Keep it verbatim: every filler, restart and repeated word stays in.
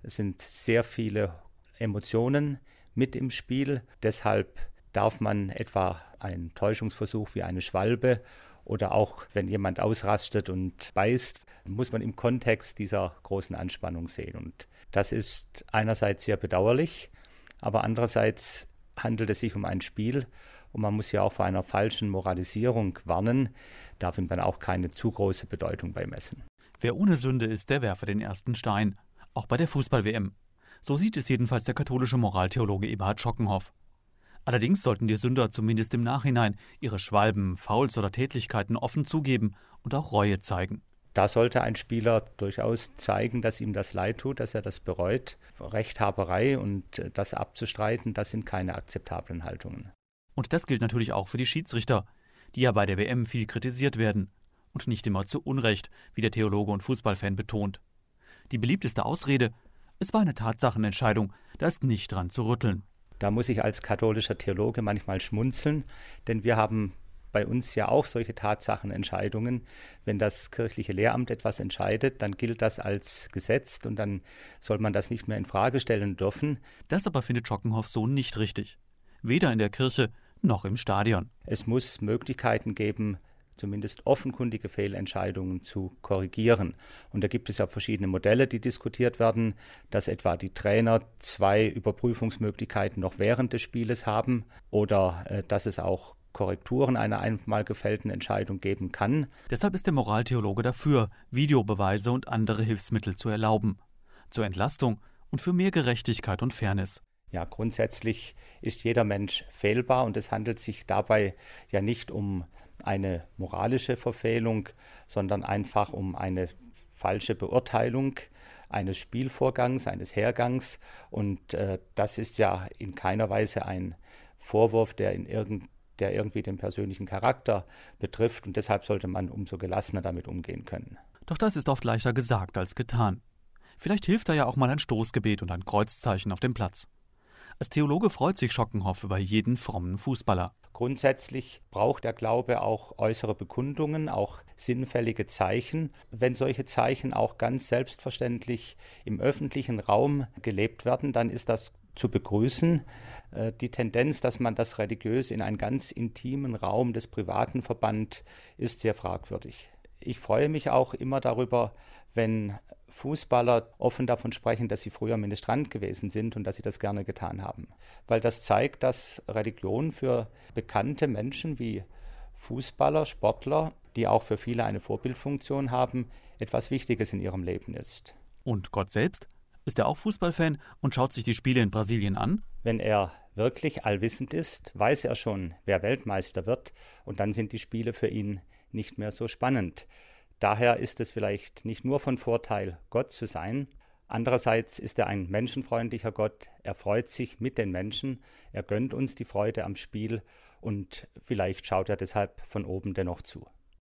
Es sind sehr viele Emotionen mit im Spiel. Deshalb darf man etwa einen Täuschungsversuch wie eine Schwalbe oder auch wenn jemand ausrastet und beißt, muss man im Kontext dieser großen Anspannung sehen. Und das ist einerseits sehr bedauerlich, aber andererseits handelt es sich um ein Spiel und man muss ja auch vor einer falschen Moralisierung warnen, darf ihm dann auch keine zu große Bedeutung beimessen. Wer ohne Sünde ist, der werfe den ersten Stein, auch bei der Fußball-W M. So sieht es jedenfalls der katholische Moraltheologe Eberhard Schockenhoff. Allerdings sollten die Sünder zumindest im Nachhinein ihre Schwalben, Fouls oder Tätlichkeiten offen zugeben und auch Reue zeigen. Da sollte ein Spieler durchaus zeigen, dass ihm das leid tut, dass er das bereut. Rechthaberei und das abzustreiten, das sind keine akzeptablen Haltungen. Und das gilt natürlich auch für die Schiedsrichter, die ja bei der W M viel kritisiert werden. Und nicht immer zu Unrecht, wie der Theologe und Fußballfan betont. Die beliebteste Ausrede: Es war eine Tatsachenentscheidung, da ist nicht dran zu rütteln. Da muss ich als katholischer Theologe manchmal schmunzeln, denn wir haben bei uns ja auch solche Tatsachenentscheidungen. Wenn das kirchliche Lehramt etwas entscheidet, dann gilt das als Gesetz und dann soll man das nicht mehr in Frage stellen dürfen. Das aber findet Schockenhoff so nicht richtig. Weder in der Kirche noch im Stadion. Es muss Möglichkeiten geben, zumindest offenkundige Fehlentscheidungen zu korrigieren. Und da gibt es ja verschiedene Modelle, die diskutiert werden, dass etwa die Trainer zwei Überprüfungsmöglichkeiten noch während des Spieles haben oder äh, dass es auch Korrekturen einer einmal gefällten Entscheidung geben kann. Deshalb ist der Moraltheologe dafür, Videobeweise und andere Hilfsmittel zu erlauben. Zur Entlastung und für mehr Gerechtigkeit und Fairness. Ja, grundsätzlich ist jeder Mensch fehlbar und es handelt sich dabei ja nicht um eine moralische Verfehlung, sondern einfach um eine falsche Beurteilung eines Spielvorgangs, eines Hergangs. Und äh, das ist ja in keiner Weise ein Vorwurf, der, in irgend, der irgendwie den persönlichen Charakter betrifft. Und deshalb sollte man umso gelassener damit umgehen können. Doch das ist oft leichter gesagt als getan. Vielleicht hilft da ja auch mal ein Stoßgebet und ein Kreuzzeichen auf dem Platz. Als Theologe freut sich Schockenhoff über jeden frommen Fußballer. Grundsätzlich braucht der Glaube auch äußere Bekundungen, auch sinnfällige Zeichen. Wenn solche Zeichen auch ganz selbstverständlich im öffentlichen Raum gelebt werden, dann ist das zu begrüßen. Die Tendenz, dass man das religiös in einen ganz intimen Raum des Privaten verbannt, ist sehr fragwürdig. Ich freue mich auch immer darüber, wenn Fußballer offen davon sprechen, dass sie früher Ministrant gewesen sind und dass sie das gerne getan haben. Weil das zeigt, dass Religion für bekannte Menschen wie Fußballer, Sportler, die auch für viele eine Vorbildfunktion haben, etwas Wichtiges in ihrem Leben ist. Und Gott selbst? Ist er auch Fußballfan und schaut sich die Spiele in Brasilien an? Wenn er wirklich allwissend ist, weiß er schon, wer Weltmeister wird, und dann sind die Spiele für ihn nicht mehr so spannend. Daher ist es vielleicht nicht nur von Vorteil, Gott zu sein. Andererseits ist er ein menschenfreundlicher Gott. Er freut sich mit den Menschen. Er gönnt uns die Freude am Spiel und vielleicht schaut er deshalb von oben dennoch zu.